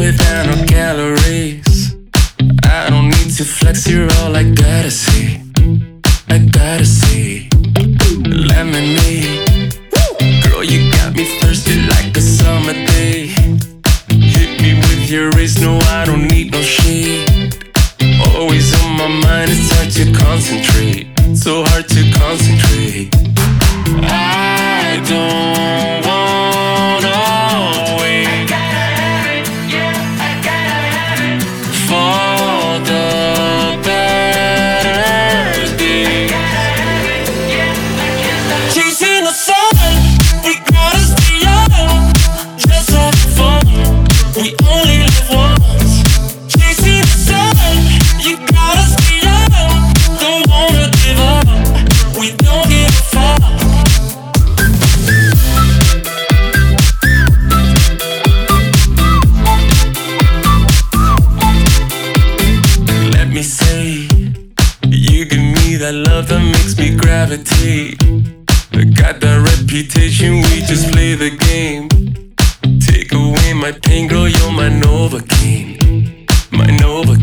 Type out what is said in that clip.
without calories. I don't need to flex, you're all I gotta see. I gotta see. Lemonade, girl, you got me thirsty like a summer day. Hit me with your race, no, I don't need no shade. Always on my mind, it's hard to concentrate. So hard to concentrate. I don't wanna wait. I gotta have it, yeah, I gotta have it. For the better day. I gotta have it, yeah, I gotta. Chasing the sun, we gotta stay young. Just have fun, we only live once. Chasing the sun, you gotta stay young. Don't wanna give up, we don't give a fuck. Let me say, you give me that love that makes me gravitate. I got that reputation, we just play the game. Take away my pain, girl, you're my Novocaine. My Novocaine.